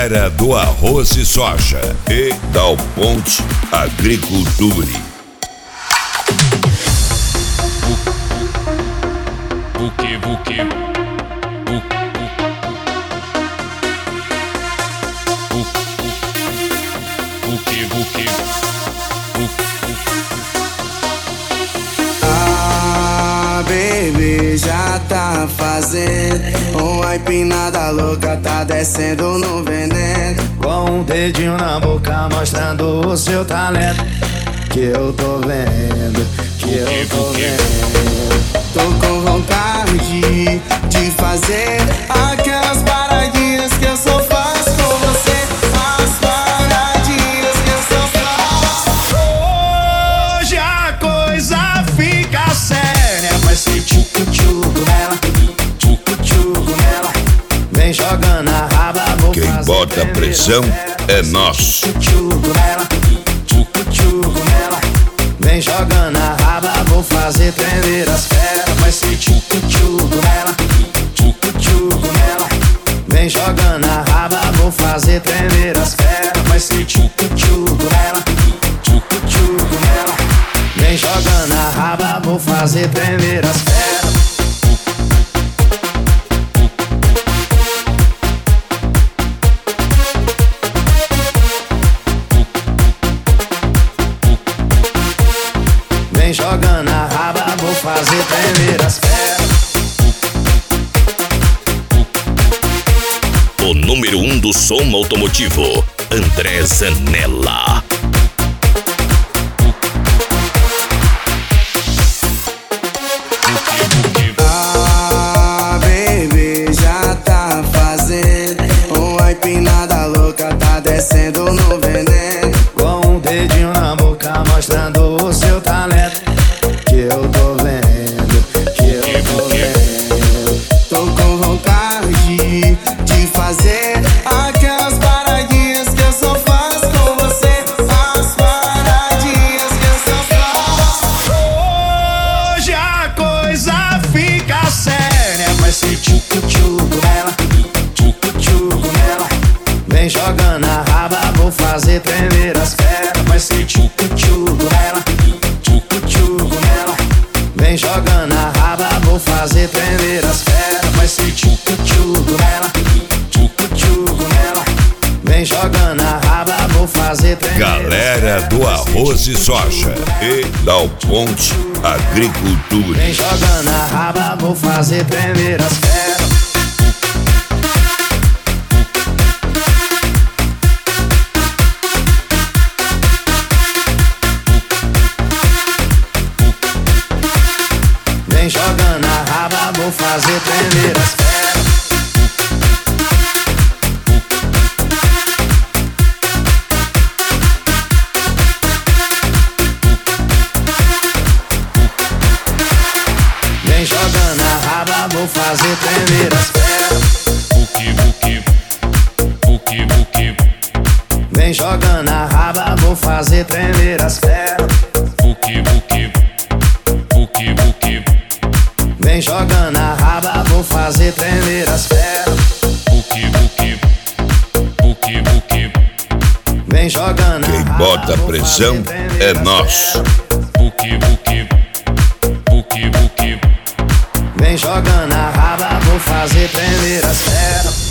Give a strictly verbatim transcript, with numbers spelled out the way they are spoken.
Galera do Arroz e Soja e Dal Ponte Agricultura. Buque, buque, buque, buque, Ah, baby, já tá fazendo uma empinada louca, tá descendo no veneno. Com um dedinho na boca mostrando o seu talento. Que eu tô vendo, que eu tô vendo. Tô com vontade de fazer aquelas paradinhas que eu só faço com você. As paradinhas que eu só faço. Hoje a coisa fica séria. Vai ser tchucu-tchucu nela, tchucu-tchucu nela. Vem jogando a raba, vou Quem fazer bota a pressão é nosso. tchucu-tchucu nela, tchucu-tchucu nela. Vem jogando a raba, vou fazer tremer as feras. Vai ser tchucu-tchucu nela, tchucu-tchucu nela. Vem jogando a raba, vou fazer tremer as feras. Vai ser tchucu-tchucu nela, tchucu-tchucu nela. Vem jogando a raba, vou fazer tremer as feras. Vem jogando a raba, vou fazer tremer as feras. O número um do som automotivo, André Zanella. Ah, baby, já tá fazendo uma empinada louca, tá descendo no veneno. Com um dedinho na boca mostrando o seu talento. Que eu tô vendo, que eu tô vendo. Tô com vontade de fazer aquelas paradinhas que eu só faço com você. As paradinhas que eu só faço. Hoje a coisa fica séria. Vai ser tchucu-tchucu nela, tchucu-tchucu nela. Vem jogando a raba, vou fazer tremer as feras. Vai ser tchucu-tchucu nela, tchucu-tchucu nela. Vem jogando a raba, vou fazer tremer as feras. Vai ser tchucu-tchucu nela, tchucu-tchucu nela. Vem jogando a raba, vou fazer tremer. Galera do Arroz e Soja e Dal Ponte Agricultura. Vem jogando a raba, vou fazer tremer as feras. Vem jogando a raba, vou fazer tremer as feras. Vem jogando a raba, vou fazer tremer as feras. buque, buque, buque, buque, Vem jogando a raba, vou fazer tremer as feras. buque, buque, buque, buque, Vem jogando a raba, vou fazer tremer as feras. buque, buque, buque, buque, Vem jogando a Quem raba, bota a vou pressão fazer tremer é as nosso. feras. buque, buque, buque, buque. Vem jogando a raba, vou fazer tremer as feras.